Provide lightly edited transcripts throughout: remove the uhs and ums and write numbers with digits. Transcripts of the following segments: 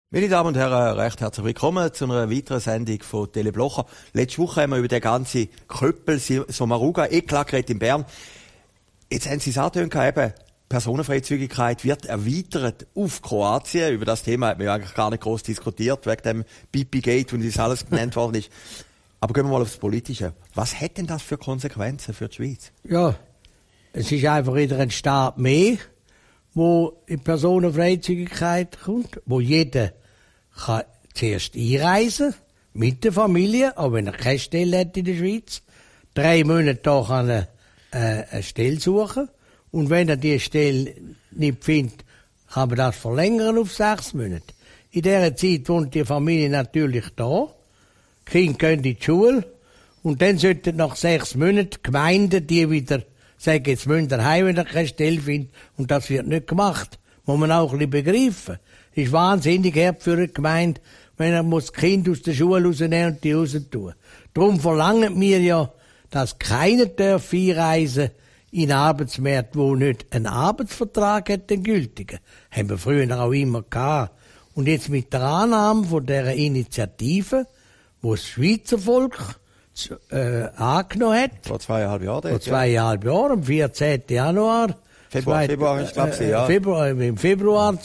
Meine Damen und Herren, recht herzlich willkommen zu einer weiteren Sendung von Teleblocher. Letzte Woche haben wir über den ganzen Kröppel Sommaruga-Eklat geredet in Bern. Jetzt haben Sie es angetönt, eben Personenfreizügigkeit wird erweitert auf Kroatien. Über das Thema hat man ja eigentlich gar nicht groß diskutiert, wegen dem Pipi-Gate und wie das alles genannt worden ist. Aber gehen wir mal aufs Politische. Was hat denn das für Konsequenzen für die Schweiz? Ja, es ist einfach wieder ein Staat mehr, wo in Personenfreizügigkeit kommt, wo jeder kann zuerst einreisen mit der Familie, auch wenn er keine Stelle hat in der Schweiz. 3 Monate da kann er eine Stelle suchen. Und wenn er die Stelle nicht findet, kann man das verlängern auf 6 Monate. In dieser Zeit wohnt die Familie natürlich da. Die Kinder gehen in die Schule. Und dann sollten nach 6 Monaten die Gemeinden die wieder sagen, jetzt müsst ihr heim, wenn ihr keine Stelle findet. Und das wird nicht gemacht. Muss man auch ein bisschen begreifen. Es ist wahnsinnig hart für eine Gemeinde, wenn er das Kind aus der Schule rausnehmen und die raus tun. Darum verlangen wir ja, dass keiner darf einreisen in einen Arbeitsmarkt, wo nicht ein Arbeitsvertrag hat, den gültigen. Haben wir früher auch immer gehabt. Und jetzt mit der Annahme von dieser Initiative, wo das Schweizer Volk angenommen hat. Vor 2,5 Jahren. Vor 2,5 Jahren, am 14. Januar. Februar, ich glaube, ja. Im Februar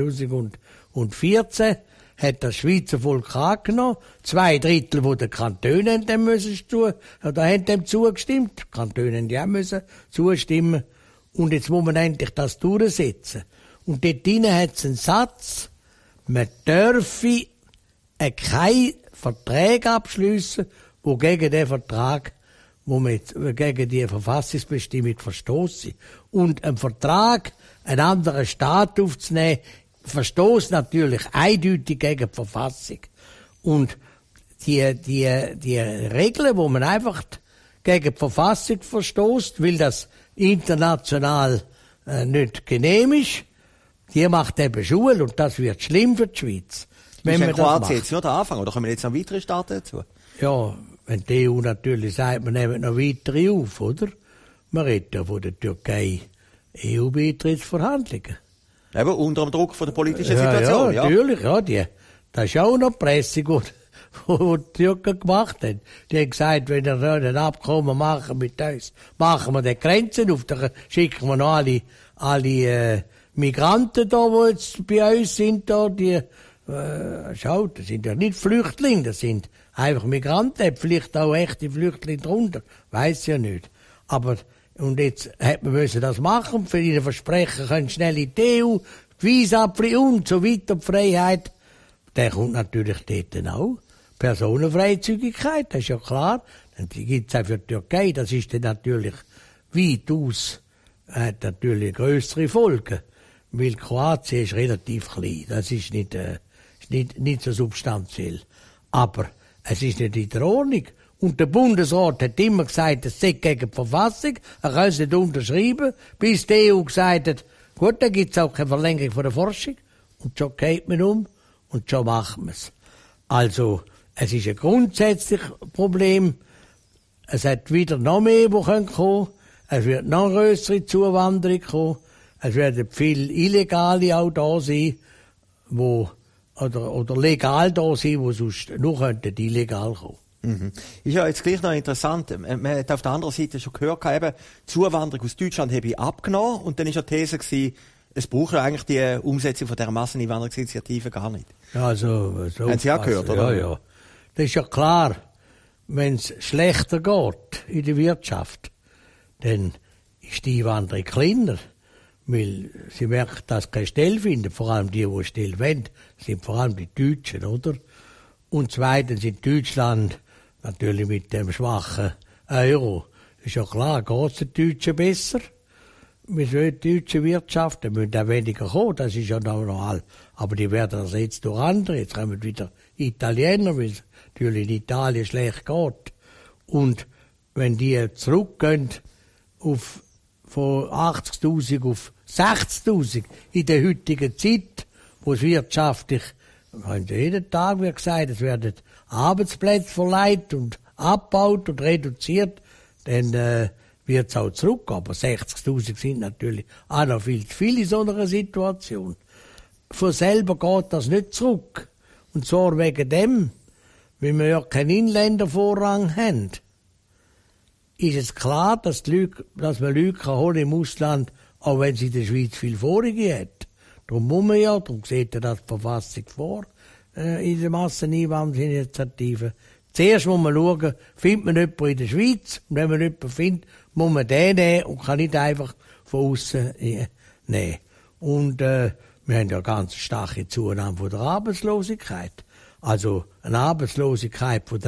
2014 hat das Schweizer Volk angenommen. 2/3 von den Kantonen haben dem müssen tun, oder haben dem zugestimmt. Die Kantone haben ja müssen zustimmen. Und jetzt muss man endlich das durchsetzen. Und dort drinnen hat es einen Satz, man dürfe keine Verträge abschliessen, wo gegen den Vertrag, wo man gegen die Verfassungsbestimmung verstoßen. Und ein Vertrag, einen anderen Staat aufzunehmen, verstoßt natürlich eindeutig gegen die Verfassung. Und die Regeln, wo man einfach gegen die Verfassung verstoßt, weil das international nicht genehm ist, die macht eben Schule und das wird schlimm für die Schweiz. Wenn man Kroatien jetzt nur der Anfang, oder kommen jetzt noch weitere Staaten dazu? Ja, wenn die EU natürlich sagt, wir nehmen noch weitere auf, oder? Man redet ja von der Türkei EU-Beitrittsverhandlungen. Eben unter dem Druck von der politischen Situation, ja. Natürlich, ja. Das ist auch noch die Presse, die die Türken gemacht haben. Die haben gesagt, wenn wir ein Abkommen machen mit uns, machen wir die Grenzen auf, dann schicken wir noch alle Migranten da, die jetzt bei uns sind, da, schau, das sind ja nicht Flüchtlinge, das sind einfach Migranten, vielleicht auch echte Flüchtlinge drunter, weiss ja nicht. Aber, und jetzt hätte man müssen das machen, für ihre Versprechen können schnell in die EU, Visa und so weiter, die Freiheit. Der kommt natürlich dort auch. Personenfreizügigkeit, das ist ja klar. Die gibt's auch für die Türkei, das ist dann natürlich weitaus, hat natürlich grössere Folgen. Weil Kroatien ist relativ klein, das ist nicht so substanziell. Aber es ist nicht in der Ordnung. Und der Bundesrat hat immer gesagt, es sei gegen die Verfassung, er kann es nicht unterschreiben, bis die EU gesagt hat, gut, dann gibt es auch keine Verlängerung von der Forschung. Und schon geht man um und schon macht man es. Also, es ist ein grundsätzliches Problem. Es hat wieder noch mehr, die kommen können. Es wird noch grössere Zuwanderung kommen. Es werden viele Illegale auch da sein, oder legal da sein, wo sonst nur könnten illegal kommen. Mhm. Ist ja jetzt gleich noch interessant. Man hat auf der anderen Seite schon gehört, eben, die Zuwanderung aus Deutschland habe ich abgenommen. Und dann war ja die These gewesen, es braucht ja eigentlich die Umsetzung von dieser Masseneinwanderungsinitiative gar nicht. Ja, so haben Sie auch gehört, oder? Ja. Das ist ja klar. Wenn es schlechter geht in der Wirtschaft, dann ist die Einwanderung kleiner. Weil sie merken, dass sie keine Stelle finden. Vor allem die Stelle wollen, sind vor allem die Deutschen, oder? Und zweitens in Deutschland, natürlich mit dem schwachen Euro, ist ja klar, geht es den Deutschen besser. Mit der deutschen Wirtschaft, da müssen auch weniger kommen, das ist ja normal. Aber die werden ersetzt durch andere. Jetzt kommen wieder Italiener, weil es natürlich in Italien schlecht geht. Und wenn die zurückgehen von 80.000 auf 60.000 in der heutigen Zeit, wo es wirtschaftlich, jeden Tag wird gesagt, es werden Arbeitsplätze verleiht und abgebaut und reduziert, dann wird es auch zurück. Aber 60.000 sind natürlich auch noch viel zu viele in so einer Situation. von selber geht das nicht zurück. Und zwar wegen dem, weil wir ja keinen Inländervorrang haben, ist es klar, dass man Leute holen im Ausland, auch wenn sie in der Schweiz viel Vorige hat. Darum muss man ja, darum sieht ja das die Verfassung vor, in der Masseneinwanderungsinitiative. Zuerst muss man schauen, findet man jemanden in der Schweiz, und wenn man jemanden findet, muss man den nehmen und kann nicht einfach von außen nehmen. Und wir haben ja ganz starke Zunahme von der Arbeitslosigkeit. Also eine Arbeitslosigkeit von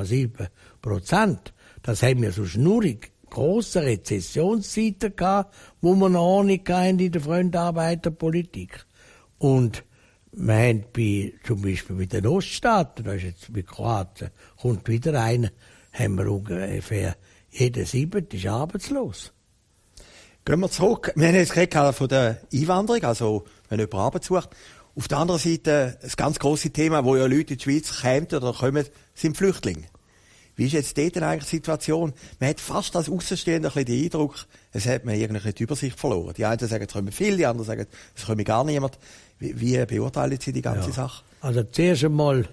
3,7%. Das haben wir sonst nur in grossen Rezessionszeiten gehabt, wo wir eine Ordnung hatten in der Fremdarbeiterpolitik. Und wir haben zum Beispiel mit den Oststaaten, da ist jetzt mit Kroatien, kommt wieder einer, haben wir ungefähr jeder 7. ist arbeitslos. Gehen wir zurück. Wir haben jetzt geredet von der Einwanderung, also wenn jemand Arbeit sucht. Auf der anderen Seite, das ganz grosse Thema, wo ja Leute in die Schweiz kommen oder kommen, sind Flüchtlinge. Wie ist jetzt dort eigentlich die Situation? Man hat fast als Aussenstehender den Eindruck, es hat man irgendwie die Übersicht verloren. Die einen sagen, es kommen viele, die anderen sagen, es kommen gar niemand. Wie beurteilen Sie die ganze Sache? Also zuerst einmal,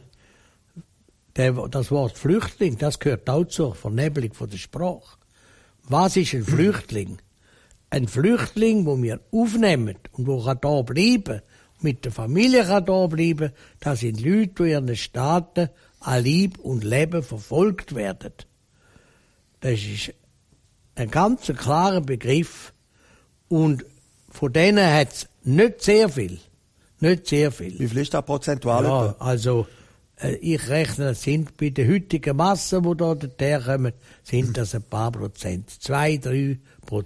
das Wort Flüchtling, das gehört auch zur Vernebelung von der Sprache. Was ist ein Flüchtling? Ein Flüchtling, den wir aufnehmen und der da bleiben, mit der Familie da bleiben, das sind Leute, die in ihren Staaten an Leib und Leben verfolgt werden. Das ist ein ganz klarer Begriff. Und von denen hat es nicht sehr viel. Nicht sehr viel. Wie viel ist das prozentual? Ja, also, ich rechne, das sind bei der heutigen Masse, die da herkommen, sind das ein paar Prozent. 2-3%.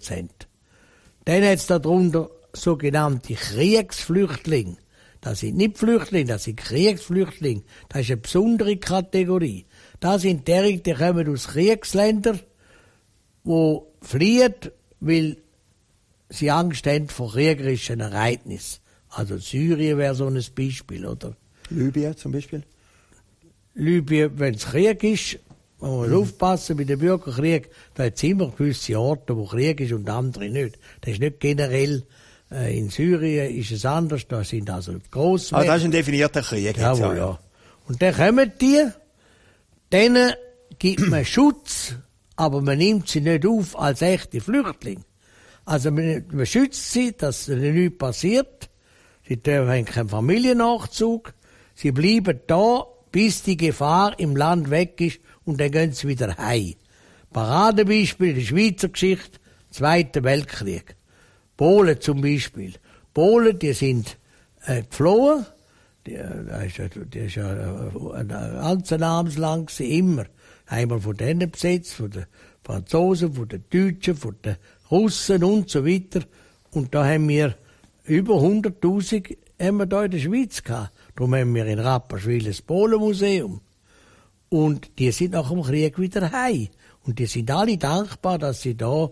Dann hat es darunter sogenannte Kriegsflüchtlinge. Das sind nicht Flüchtlinge, das sind Kriegsflüchtlinge. Das ist eine besondere Kategorie. Das sind die, die kommen aus Kriegsländern, die fliehen, weil sie Angst haben vor kriegerischen Ereignissen. Also Syrien wäre so ein Beispiel, oder? Libyen zum Beispiel? Libyen, wenn es Krieg ist, man muss aufpassen bei dem Bürgerkrieg, da hat es immer gewisse Orte, wo Krieg ist und andere nicht. Das ist nicht generell. In Syrien ist es anders, da sind also grosse. Aber das ist ein definierter Krieg. Jawohl, ja. Und dann kommen die, denen gibt man Schutz, aber man nimmt sie nicht auf als echte Flüchtlinge. Also man schützt sie, dass ihnen nichts passiert. Sie haben keinen Familiennachzug. Sie bleiben da, bis die Gefahr im Land weg ist und dann gehen sie wieder heim. Paradebeispiel in der Schweizer Geschichte, Zweiter Weltkrieg. Polen zum Beispiel. Polen, die sind geflohen. Das ist ja ein ganzer Namenslang immer. Einmal von denen besetzt, von den Franzosen, von den Deutschen, von den Russen und so weiter. Und da haben wir über 100'000 haben wir da in der Schweiz gehabt. Darum haben wir in Rapperswil das Polenmuseum. Und die sind nach dem Krieg wieder heim. Und die sind alle dankbar, dass sie da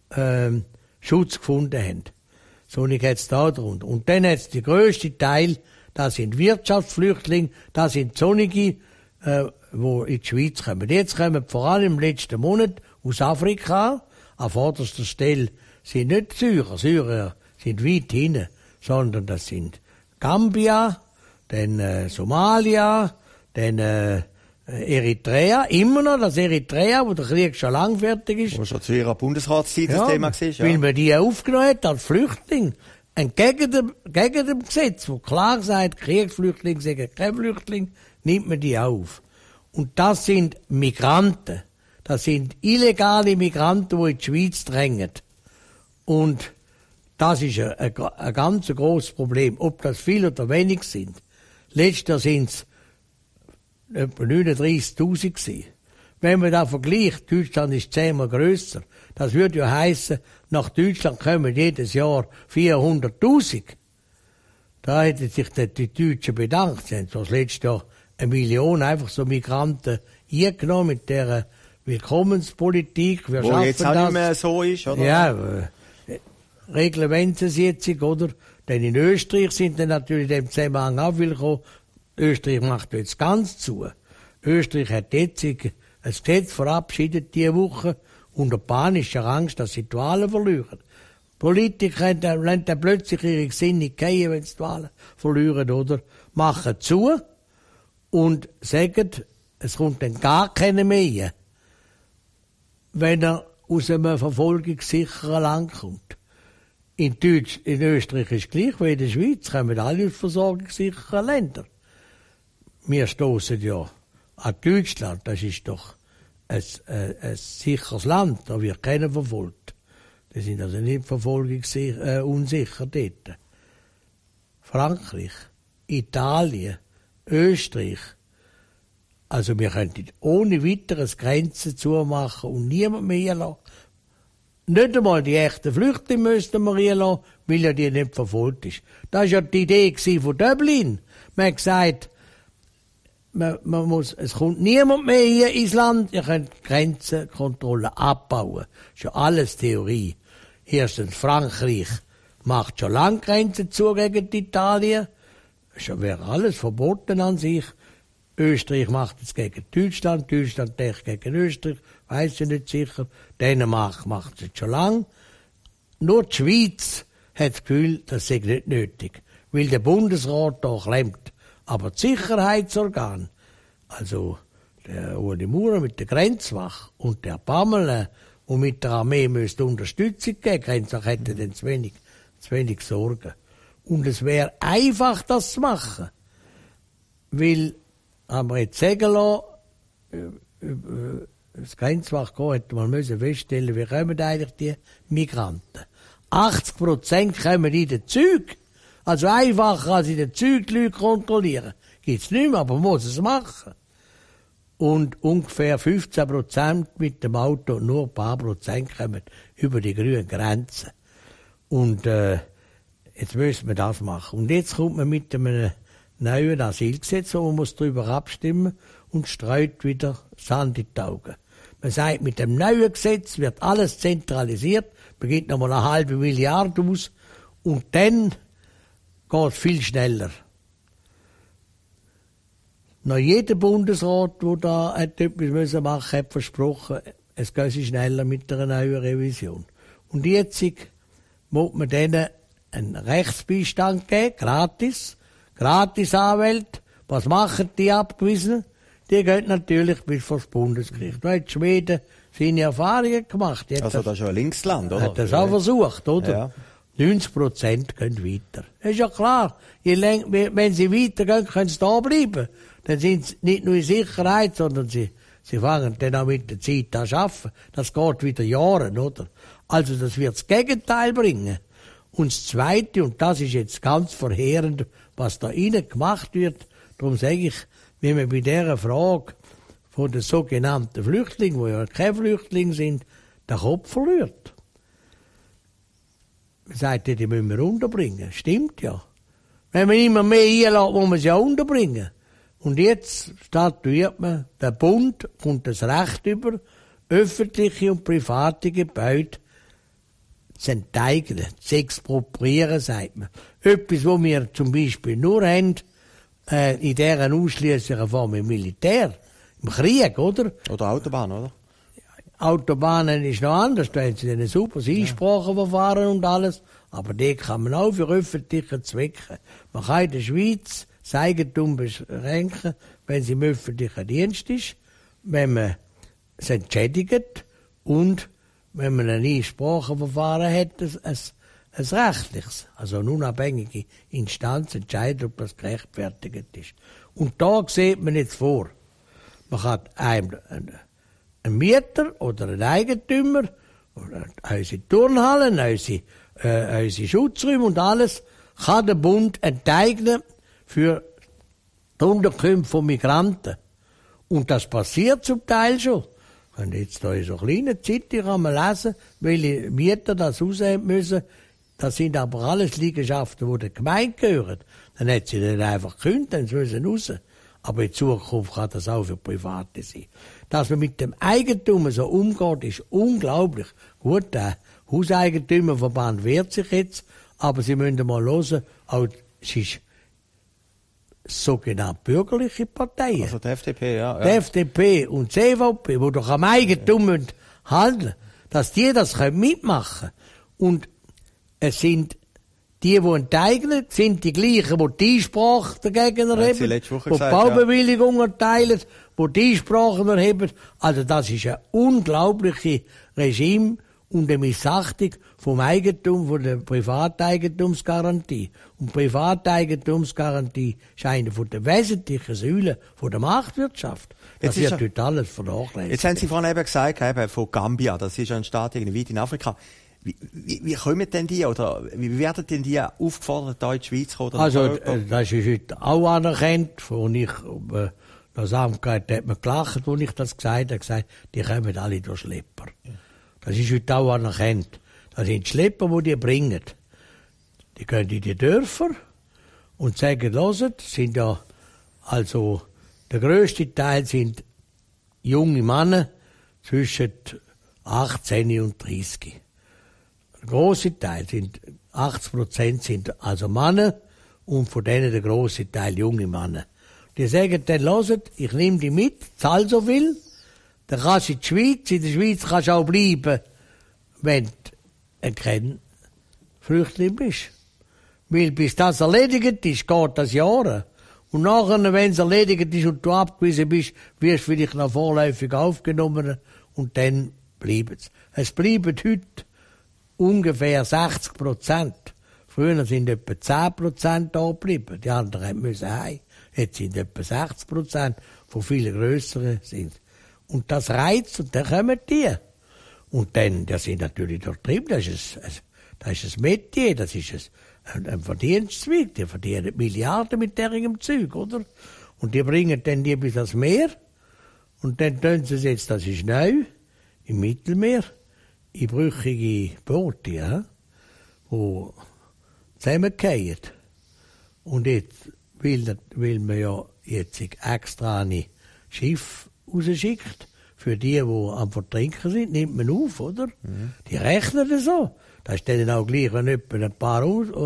Schutz gefunden haben. So geht es da drunter. Und dann hat es der grösste Teil, das sind Wirtschaftsflüchtlinge, das sind Sonnige, die in die Schweiz kommen. Jetzt kommen vor allem im letzten Monat aus Afrika, an vorderster Stelle sind nicht Syrer, Syrer sind weit hinten, sondern das sind Gambia, dann Somalia, dann Eritrea, immer noch das Eritrea, wo der Krieg schon lang fertig ist. Wo schon zu ihrer Bundesratszeit das Thema war. Ja. Weil man die aufgenommen hat als Flüchtling. Und gegen dem Gesetz, wo klar sagt, Kriegsflüchtlinge sagen kein Flüchtling, nimmt man die auf. Und das sind Migranten. Das sind illegale Migranten, die in die Schweiz drängen. Und das ist ein ganz grosses Problem, ob das viel oder wenig sind. Letztes Jahr sind es etwa 39'000 gewesen. Wenn man das vergleicht, Deutschland ist 10-mal grösser. Das würde ja heissen, nach Deutschland kommen jedes Jahr 400'000. Da hätten sich die Deutschen bedankt. Sie haben das letzte Jahr 1 Million einfach so Migranten eingenommen mit dieser Willkommenspolitik. Wir wo jetzt auch nicht mehr so ist, oder? Ja, reglementieren sie jetzt, oder? Denn in Österreich sind dann natürlich in dem Zusammenhang auch willkommen. Österreich macht jetzt ganz zu. Österreich hat jetzt ein Gesetz verabschiedet diese Woche unter panischer Angst, dass sie die Wahlen verlieren. Politiker lassen dann plötzlich ihre Gesinnung gehen, wenn sie die Wahlen verlieren, oder? Machen zu und sagen, es kommt dann gar keine mehr, wenn er aus einem verfolgungssicheren Land kommt. In Österreich ist es gleich wie in der Schweiz, kommen alle aus versorgungssicheren Ländern. Wir stoßen ja an Deutschland, das ist doch ein sicheres Land, da wird keiner verfolgt. Die sind also nicht verfolgungsunsicher dort. Frankreich, Italien, Österreich. Also wir könnten ohne weiteres Grenzen zumachen und niemand mehr lassen. Nicht einmal die echten Flüchtlinge müssten wir lassen, weil ja die nicht verfolgt ist. Das war ja die Idee von Dublin. Man hat gesagt, es kommt niemand mehr hier ins Land, ihr könnt Grenzenkontrollen abbauen. Das ist ja alles Theorie. Erstens, Frankreich macht schon lange Grenzen zu gegen Italien. Das wäre alles verboten an sich. Österreich macht es gegen Deutschland gegen Österreich, weiss ich nicht sicher. Dänemark macht es schon lange. Nur die Schweiz hat das Gefühl, das sei nicht nötig, weil der Bundesrat da klemmt. Aber die Sicherheitsorgane, also der Ueli Maurer mit der Grenzwache und der Pamela, und mit der Armee müsste Unterstützung geben, Grenzwache hätte dann zu wenig Sorgen. Und es wäre einfach, das zu machen. Weil, haben wir jetzt sagen lassen, das Grenzwache hätte man feststellen, wie kommen eigentlich die Migranten? 80% kommen in den Zügen. Also einfacher als in den Zügen die Leute kontrollieren. Gibt's nicht mehr, aber man muss es machen. Und ungefähr 15% mit dem Auto, nur ein paar Prozent kommen über die grünen Grenzen. Und jetzt müssen wir das machen. Und jetzt kommt man mit einem neuen Asylgesetz, wo man muss darüber abstimmen und streut wieder Sand in die Augen. Man sagt, mit dem neuen Gesetz wird alles zentralisiert, beginnt nochmal 1,5 Milliarde aus und dann geht es viel schneller. Noch jeder Bundesrat, der da etwas machen musste, hat versprochen, es geht schneller mit einer neuen Revision. Und jetzt muss man denen einen Rechtsbeistand geben, gratis Anwälte. Was machen die Abgewiesenen? Die gehen natürlich bis vor das Bundesgericht. Da hat Schweden seine Erfahrungen gemacht. Also das ist ja ein Linksland, oder? Hat das auch versucht, oder? Ja. 90% gehen weiter. Das ist ja klar. Wenn sie weitergehen, können sie da bleiben. Dann sind sie nicht nur in Sicherheit, sondern sie fangen dann auch mit der Zeit an zu arbeiten. Das geht wieder Jahre, oder? Also das wird das Gegenteil bringen. Und das Zweite, und das ist jetzt ganz verheerend, was da innen gemacht wird, darum sage ich, wenn man bei dieser Frage von den sogenannten Flüchtlingen, die ja keine Flüchtlinge sind, den Kopf verliert. Man sagt, die müssen wir unterbringen. Stimmt ja. Wenn man immer mehr einlässt, muss man sie auch unterbringen. Und jetzt statuiert man, der Bund kommt das Recht über, öffentliche und private Gebäude zu enteignen, zu expropriieren, sagt man. Etwas, was wir zum Beispiel nur haben, in deren ausschliesslichen Form im Militär, im Krieg, oder? Oder Autobahn, oder? Autobahnen ist noch anders, da haben sie ein super Einspracheverfahren und alles, aber die kann man auch für öffentliche Zwecke. Man kann in der Schweiz das Eigentum beschränken, wenn es im öffentlichen Dienst ist, wenn man es entschädigt und wenn man ein Einspracheverfahren hat, ein rechtliches, also eine unabhängige Instanz entscheidet, ob das gerechtfertigt ist. Und da sieht man jetzt vor, man hat einen Mieter oder einen Eigentümer, oder unsere Turnhallen, unsere Schutzräume und alles, kann der Bund enteignen für die Unterkünfte von Migranten. Und das passiert zum Teil schon. Und jetzt da in so kleinen Zeitung kann man lesen, welche Mieter das aussehen müssen. Das sind aber alles Liegenschaften, die der Gemeinde gehören. Dann hat sie dann einfach gekündigt, dann müssen sie raus. Aber in Zukunft kann das auch für Private sein. Dass man mit dem Eigentum so umgeht, ist unglaublich. Gut, der Hauseigentümerverband wehrt sich jetzt, aber Sie müssen mal hören, auch es ist sogenannte bürgerliche Parteien. Also die FDP, ja. Die FDP und die CVP, die doch am Eigentum handeln, dass die das mitmachen können. Und es sind die enteignen, sind die gleichen, die die Einsprache dagegen erheben, die Baubewilligung erteilen, die die Einsprache erheben. Also das ist ein unglaubliches Regime und eine Missachtung vom Eigentum, von der Privateigentumsgarantie. Und Privateigentumsgarantie ist eine von der wesentlichen Säulen von der Marktwirtschaft. Das wird dort alles vernachlässigt. Jetzt haben Sie vorhin eben gesagt, von Gambia, das ist ein Staat irgendwie weit in Afrika. Wie kommen denn die, oder wie werden denn die aufgefordert, da in die Schweiz zu kommen? Also, das ist heute auch anerkannt, wo ich, das Amtgehalt hat man gelacht, wo ich das gesagt habe, die kommen alle durch Schlepper. Das ist heute auch anerkannt. Das sind Schlepper, die bringen. Die gehen in die Dörfer und sagen, hört, sind ja, also, der grösste Teil sind junge Männer zwischen 18 und 30. Der grosse Teil sind, 80% sind also Männer und von denen der grosse Teil junge Männer. Die sagen dann, hört, ich nehme die mit, zahl so viel, dann kannst du in der Schweiz kannst du auch bleiben, wenn du kein Flüchtling bist. Weil bis das erledigt ist, geht das Jahre. Und nachher, wenn es erledigt ist und du abgewiesen bist, wirst du vielleicht noch vorläufig aufgenommen und dann bleiben es. Es bleiben heute ungefähr 60%. Früher sind etwa 10% da geblieben. Die anderen müssen heim. Jetzt sind etwa 60% von vielen grösseren sind. Und das reizt und dann kommen die. Und dann, das sind natürlich durchtrieben, das ist ein Metier, das ist ein Verdienstzweig, die verdienen Milliarden mit derigem Zeug, oder? Und die bringen dann die bis ans Meer, und dann tun sie es jetzt, das ist neu, im Mittelmeer, in brüchige Boote, ja, die zusammengehen. Und jetzt will man ja jetzt extra ein Schiff rausschickt, für die am Vertrinken sind, nimmt man auf, oder? Mhm. Die rechnen das so. Das ist dann auch gleich, wenn etwa ein paar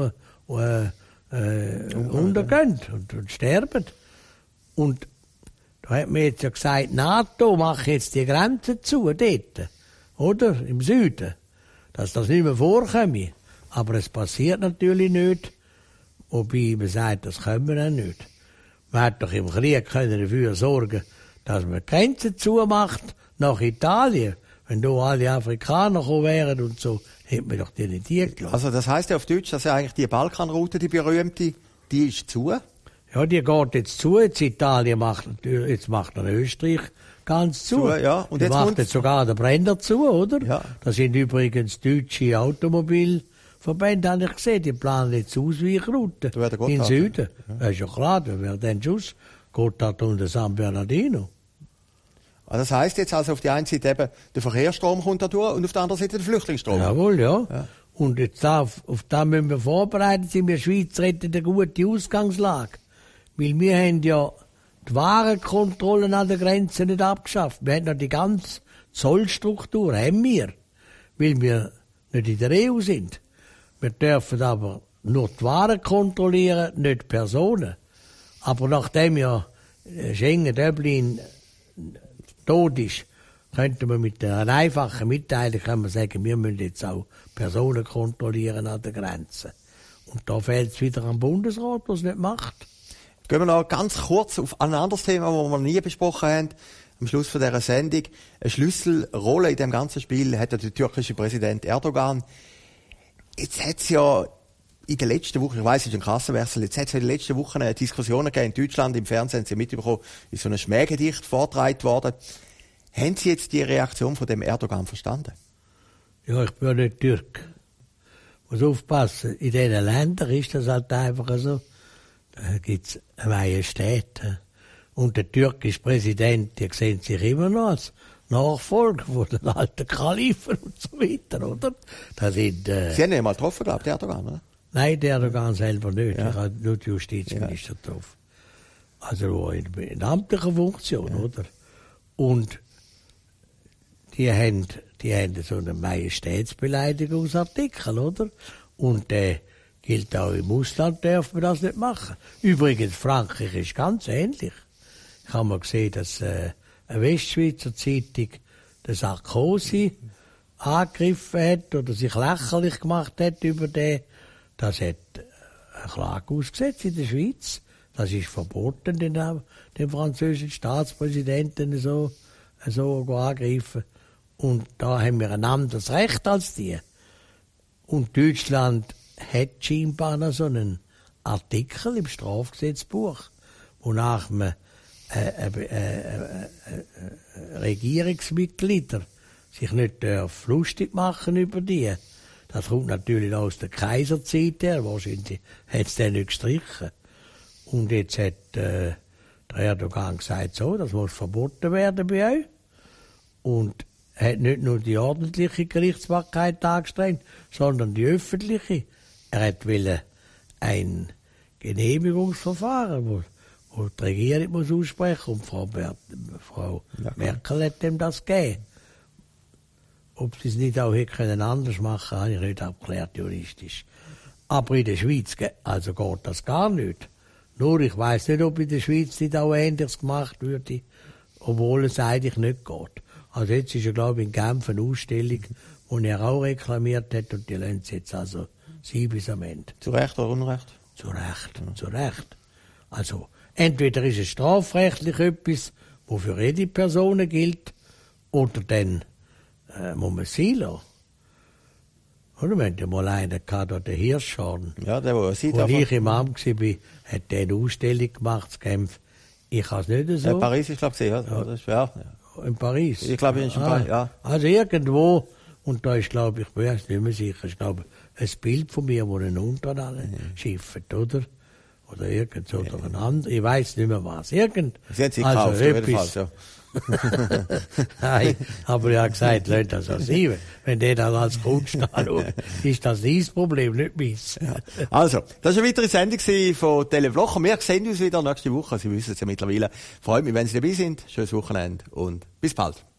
untergehen und sterben. Und da hat man jetzt ja gesagt, NATO macht jetzt die Grenzen zu, dort, oder? Im Süden. Dass das nicht mehr vorkommt. Aber es passiert natürlich nicht. Wobei man sagt, das können wir auch nicht. Man hat doch im Krieg können dafür sorgen, dass man Grenzen zumacht nach Italien. Wenn da alle Afrikaner gekommen wären und so, hätte man doch die nicht gelassen. Also das heisst ja auf Deutsch, dass ja eigentlich die Balkanroute, die berühmte, die ist zu? Ja, die geht jetzt zu. Jetzt Italien macht Österreich ganz zu. Ja. Und jetzt macht jetzt sogar der Brenner zu, oder? Ja. Das sind übrigens deutsche Automobilverbände, habe ich gesehen. Die planen jetzt Ausweichrouten in Süden. Ja. Das ist ja klar, da wäre dann Schuss. Gotthard und San Bernardino. Also das heisst jetzt also auf der einen Seite eben, der Verkehrsstrom kommt da durch und auf der anderen Seite der Flüchtlingsstrom. Jawohl, ja. Und jetzt auf das müssen wir vorbereitet sein. Wir Schweizer hätten eine gute Ausgangslage. Weil wir haben ja die Warenkontrollen an der Grenze nicht abgeschafft. Wir haben noch die ganze Zollstruktur, haben wir. Weil wir nicht in der EU sind. Wir dürfen aber nur die Waren kontrollieren, nicht die Personen. Aber nachdem ja Schengen, Dublin tot ist, könnte man mit einer einfachen Mitteilung sagen, wir müssen jetzt auch Personen kontrollieren an der Grenze. Und da fehlt es wieder am Bundesrat, der es nicht macht. Gehen wir noch ganz kurz auf ein anderes Thema, das wir nie besprochen haben. Am Schluss von dieser Sendung. Eine Schlüsselrolle in dem ganzen Spiel hat der türkische Präsident Erdogan. Jetzt hat es ja in den letzten Wochen, ich weiss, es ist ein Kassenwechsel, jetzt hat es in den letzten Wochen eine Diskussion gegeben in Deutschland, im Fernsehen, Sie haben mitbekommen, ist so ein Schmähgedicht vorgetragen worden. Haben Sie jetzt die Reaktion von dem Erdogan verstanden? Ja, ich bin ja nicht Türk. Ich muss aufpassen, in diesen Ländern ist das halt einfach so. Da gibt es eine Majestät. Und der türkische Präsident, die sehen sich immer noch als Nachfolger von den alten Kalifen und so weiter, oder? Das sind, Sie haben ihn mal getroffen, glaube ich, der Erdogan, oder? Nein, der Erdogan selber nicht. Ja. Ich habe nur die Justizminister getroffen. Also in amtlicher Funktion, oder? Und die haben so einen Majestätsbeleidigungsartikel, oder? Und gilt auch im Ausland, darf man das nicht machen. Übrigens, Frankreich ist ganz ähnlich. Ich habe mal gesehen, dass eine Westschweizer Zeitung, der Sarkozy, angegriffen hat oder sich lächerlich gemacht hat über den, das hat eine Klage ausgesetzt in der Schweiz. Das ist verboten, den französischen Staatspräsidenten so angreifen. Und da haben wir ein anderes Recht als die. Und Deutschland hat scheinbar noch so einen Artikel im Strafgesetzbuch, wonach man Regierungsmitglieder sich nicht lustig machen über die. Das kommt natürlich aus der Kaiserzeit her, wahrscheinlich hat es den nicht gestrichen. Und jetzt hat der Erdogan gesagt, so, das muss verboten werden bei euch. Und hat nicht nur die ordentliche Gerichtsbarkeit angestrengt, sondern die öffentliche. Er wollte ein Genehmigungsverfahren, wo die Regierung muss aussprechen und Frau Merkel hat dem das gegeben. Ob sie es nicht auch hätte anders machen können, habe ich nicht abgeklärt juristisch. Aber in der Schweiz also geht das gar nicht. Nur ich weiss nicht, ob in der Schweiz nicht auch Ähnliches gemacht würde, obwohl es eigentlich nicht geht. Also jetzt ist ja, glaube ich, in Genf eine Ausstellung, die er auch reklamiert hat und die lassen sie jetzt also sie bis am Ende. Zu Recht oder Unrecht? Zu Recht. Also entweder ist es strafrechtlich etwas, das für jede Person gilt, oder dann muss man sie lassen. Oder wir hatten ja mal einen gehabt, der Hirschhorn. Ja, der, wo ich im Amt war, hat der eine Ausstellung gemacht in Genf. Ich kann es nicht so. Paris ist, glaube ich, ja. Das ist, ja. In Paris? Ich glaube, in Paris, ja. Also irgendwo, und da ist, glaube ich bin jetzt nicht mehr sicher, ist, glaube ich, ein Bild von mir, wo ein Unternehmer schifft, oder? Oder irgend so, oder ein anderer, ich weiss nicht mehr was. Sie haben sie gekauft, auf jeden Fall, ja. Nein, aber ich habe gesagt, Leute, das auch sein. Wenn der das als Kunst anschaut, ist das sein Problem, nicht meins. Ja. Also, das war eine weitere Sendung von Teleblocher. Wir sehen uns wieder nächste Woche. Sie wissen es ja mittlerweile. Freut mich, wenn Sie dabei sind. Schönes Wochenende und bis bald.